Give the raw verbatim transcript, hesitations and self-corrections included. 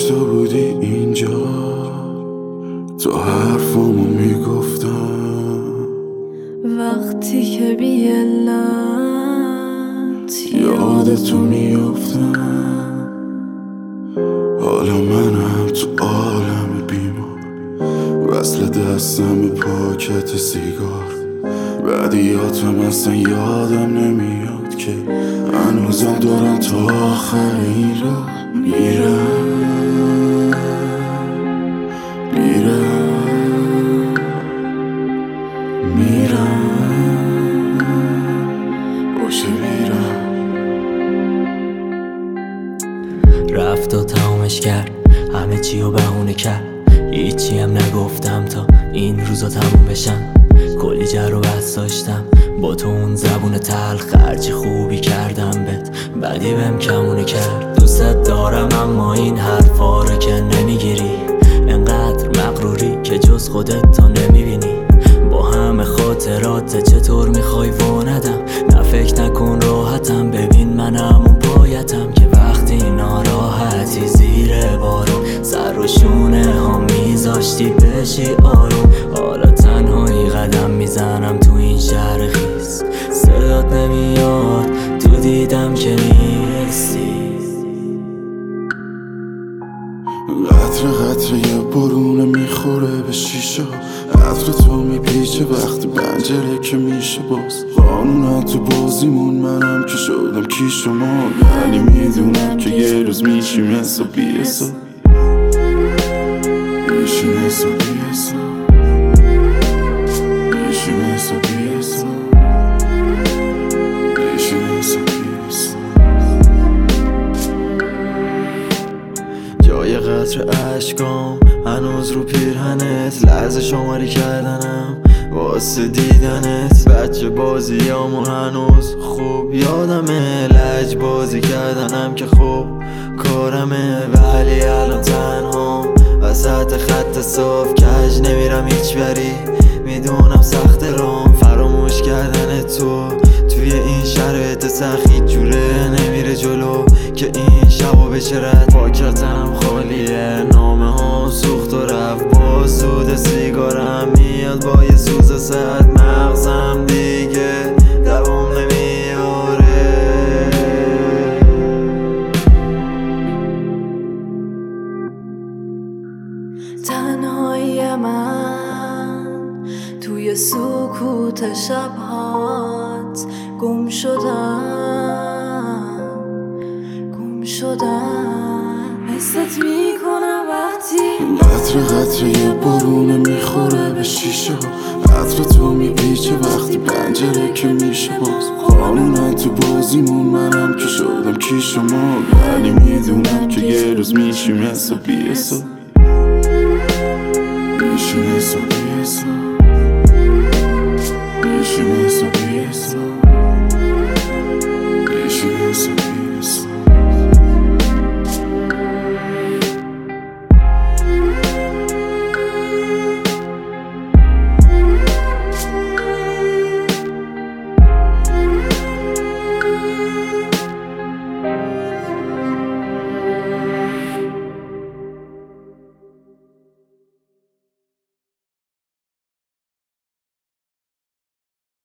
تو بودی اینجا، تو حرفامو میگفتم وقتی که بی علت یادتو میافتم. حالا منم تو عالم بیمار، وصل دستم به پاکت سیگار. بعدیاتم اصلا یادم نمیاد که هنوزم دارم تا آخر این راه میرم میرم میرم باشه میرم. رفت و تمامش کرد، همه چی رو بهونه کرد، هیچی هم نگفتم تا این روزا تموم بشن. کلی جر و بحث داشتم با تو اون زبون تلخ، هرچی خوبی کردم بهت بعدی بهم کمونه کرد. دوست دارم اما این حرفا رو که نمیگیری، انقدر مغروری که جز خودت تا نمیبینی. با همه خاطرات چطور میخوای و ندم؟ نه فکر نکن راحتم، ببین منم اون پایتم که وقتی ناراحتی زیر بارون سر و شونه ها میذاشتی بشی آروم. حالا تنهایی قدم میزنم تو این شهر خیس، صدات نمیاد تو دیدم که نیستی. قطره قطره یه برونه میخوره به شیشه، عطر تو میپیچه وقتی پنجره که میشه باز. قانونا تو بازیمون منم که شدم کی شما، ولی میدونم که یه روز میشیم حسابی حساب، میشیم حسابی حساب، میشیم حسابی حساب، میشیم حسابی حساب. جای قطر اشکام هنوز رو پیرهنت، لحظه شماری کردنم واسه دیدنت. بچه بازیامون هنوز خوب یادمه، لج بازی کردنم که خوب کارمه. ولی الان تنها وسط خط صاف، کج نمیرم هیچ بری، میدونم سخت رام فراموش کردن تو توی این شرایط سخت. جوره نمیره جلو که این شبا بشه رد. پاکتم خالیه، نامه ها سوخت و رفت، با سود سیگارم میاد با یه سوز سرد. مغزم دیگه دوام نمیاره، تنهایی من توی سکوت شبهات گم شدم گم شدم. حست میکنم وقتی قطره قطره یه برونه میخوره به شیشه، عطر تو میپیچه وقتی پنجره که میشه باز. قانونا تو بازیمون منم که شدم کی شما، ولی میدونم که یه روز میشیم حسابی حساب، میشیم حسابی حساب، میشیم حسابی حساب.